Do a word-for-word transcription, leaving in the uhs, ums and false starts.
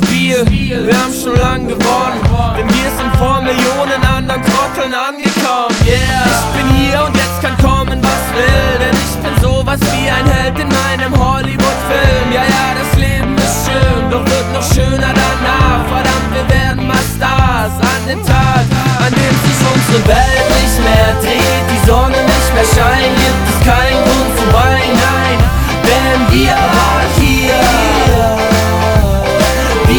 Spiel, wir haben schon lang gewonnen, denn wir sind vor Millionen anderen Trotteln angekommen. Yeah, ich bin hier und jetzt kann kommen, was will, denn ich bin sowas wie ein Held in meinem Hollywood-Film. Ja, ja, das Leben ist schön, doch wird noch schöner danach. Verdammt, wir werden mal Stars an dem Tag, an dem sich unsere Welt nicht mehr dreht, die Sonne nicht mehr scheint, gibt es keinen Grund vorbei, nein, denn wir waren hier.